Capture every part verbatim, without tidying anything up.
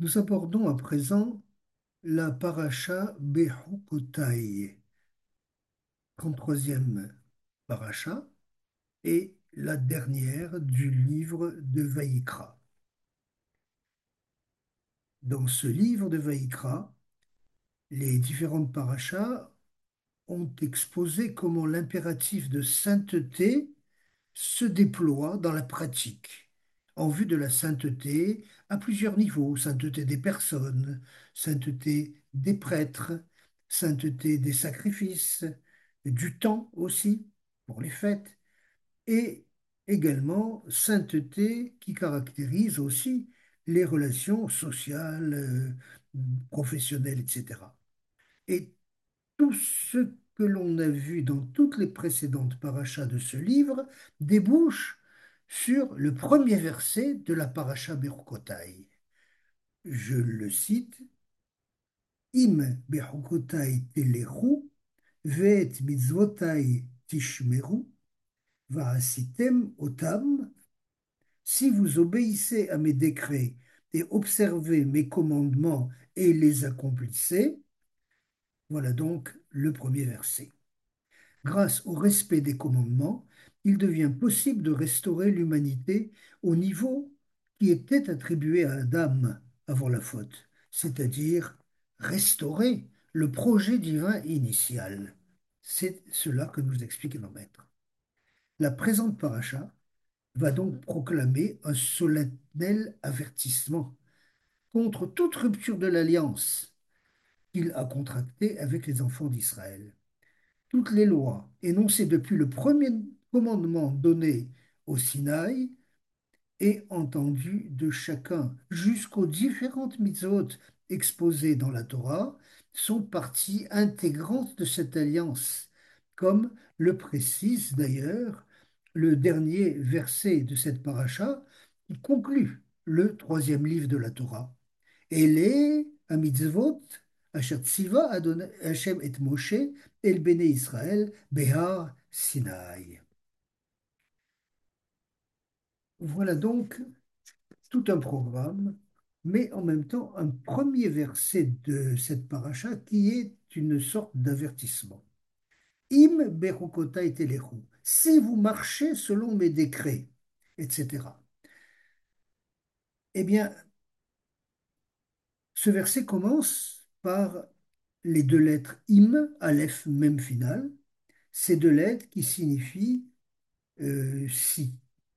Nous abordons à présent la paracha Bechukotai, trente-troisième paracha, et la dernière du livre de Vaïkra. Dans ce livre de Vaïkra, les différentes parachas ont exposé comment l'impératif de sainteté se déploie dans la pratique, en vue de la sainteté à plusieurs niveaux: sainteté des personnes, sainteté des prêtres, sainteté des sacrifices, du temps aussi, pour les fêtes, et également sainteté qui caractérise aussi les relations sociales, euh, professionnelles, et cetera. Et tout ce que l'on a vu dans toutes les précédentes parachas de ce livre débouche sur le premier verset de la paracha Bechukotai. Je le cite: Im Bechukotai telechu, ve'et mitzvotai tishmeru, va'asitem otam. Si vous obéissez à mes décrets et observez mes commandements et les accomplissez, voilà donc le premier verset. Grâce au respect des commandements, il devient possible de restaurer l'humanité au niveau qui était attribué à Adam avant la faute, c'est-à-dire restaurer le projet divin initial. C'est cela que nous explique nos maîtres. La présente paracha va donc proclamer un solennel avertissement contre toute rupture de l'alliance qu'il a contractée avec les enfants d'Israël. Toutes les lois énoncées depuis le premier commandement donné au Sinaï et entendues de chacun jusqu'aux différentes mitzvot exposées dans la Torah sont partie intégrante de cette alliance, comme le précise d'ailleurs le dernier verset de cette paracha qui conclut le troisième livre de la Torah. Ele hamitzvot asher tziva Adonai Hashem et Moshe el Bnei Israël behar Sinaï. Voilà donc tout un programme, mais en même temps un premier verset de cette paracha qui est une sorte d'avertissement. Im bechukotai telechu, si vous marchez selon mes décrets, et cetera. Eh bien, ce verset commence par les deux lettres im, aleph, même final, ces deux lettres qui signifient euh, si.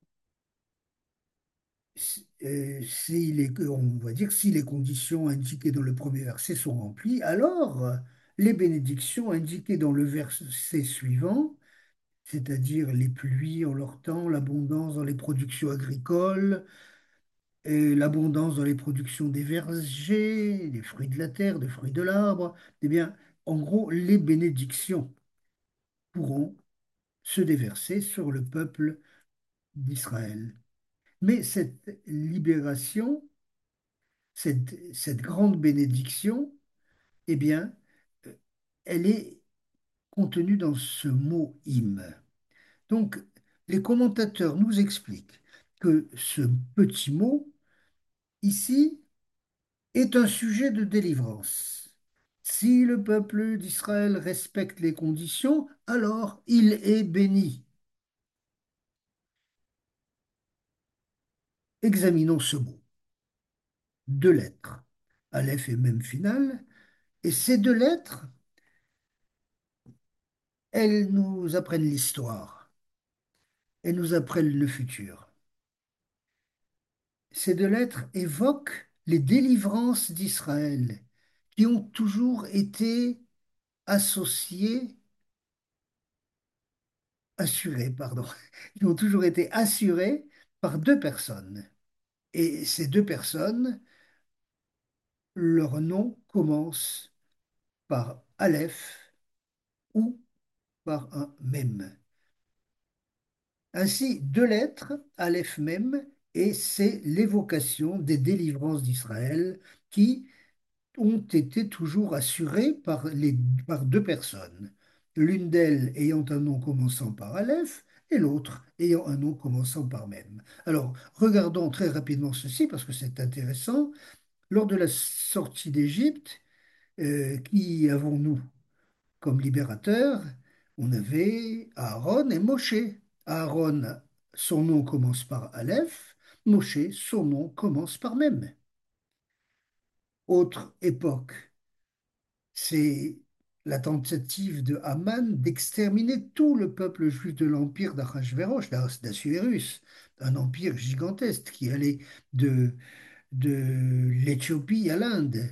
Si, euh, si les, on va dire si les conditions indiquées dans le premier verset sont remplies, alors euh, les bénédictions indiquées dans le verset suivant, c'est-à-dire les pluies en leur temps, l'abondance dans les productions agricoles, et l'abondance dans les productions des vergers, des fruits de la terre, des fruits de l'arbre, eh bien, en gros, les bénédictions pourront se déverser sur le peuple d'Israël. Mais cette libération, cette, cette grande bénédiction, eh bien, euh, elle est contenue dans ce mot im. Donc, les commentateurs nous expliquent que ce petit mot, ici, est un sujet de délivrance. Si le peuple d'Israël respecte les conditions, alors il est béni. Examinons ce mot. Deux lettres, aleph et même finale, et ces deux lettres, elles nous apprennent l'histoire, elles nous apprennent le futur. Ces deux lettres évoquent les délivrances d'Israël qui ont toujours été associées, assurées, pardon, qui ont toujours été assurées par deux personnes. Et ces deux personnes, leur nom commence par Aleph ou par un Mem. Ainsi, deux lettres, Aleph Mem, et c'est l'évocation des délivrances d'Israël qui ont été toujours assurées par, les, par deux personnes, l'une d'elles ayant un nom commençant par Aleph et l'autre ayant un nom commençant par Mem. Alors, regardons très rapidement ceci parce que c'est intéressant. Lors de la sortie d'Égypte, euh, qui avons-nous comme libérateur? On avait Aaron et Moshe. Aaron, son nom commence par Aleph. Moshe, son nom commence par Mem. Autre époque, c'est la tentative de Haman d'exterminer tout le peuple juif de l'empire d'Achashvérosh, d'As- d'Assuérus, un empire gigantesque qui allait de, de l'Éthiopie à l'Inde.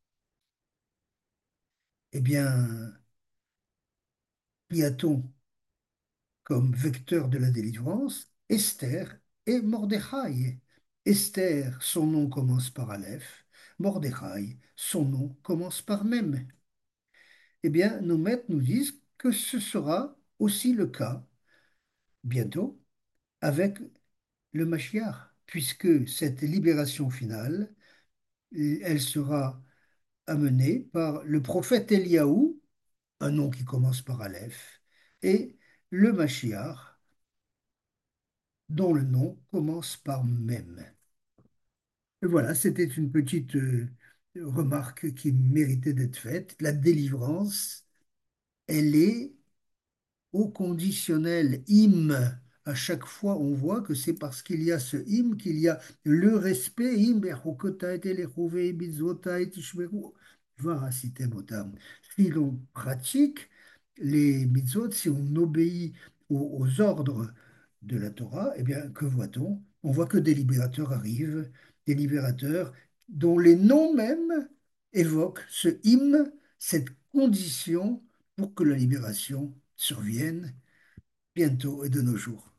Eh bien, y a-t-on comme vecteur de la délivrance Esther et Mordechai? Esther, son nom commence par Aleph. Mordechai, son nom commence par Mem. Eh bien, nos maîtres nous disent que ce sera aussi le cas bientôt avec le Mashiach, puisque cette libération finale, elle sera amenée par le prophète Eliaou, un nom qui commence par Aleph, et le Mashiach, dont le nom commence par Mem. Et voilà, c'était une petite euh, remarque qui méritait d'être faite. La délivrance, elle est au conditionnel im. À chaque fois, on voit que c'est parce qu'il y a ce im qu'il y a le respect. Im bechokotai telechuvei mitzvotai tishmeru varasitem otam. Si l'on pratique les mitzvot, si on obéit aux, aux ordres de la Torah, eh bien, que voit-on? On voit que des libérateurs arrivent, des libérateurs dont les noms même évoquent ce im, cette condition pour que la libération survienne bientôt et de nos jours.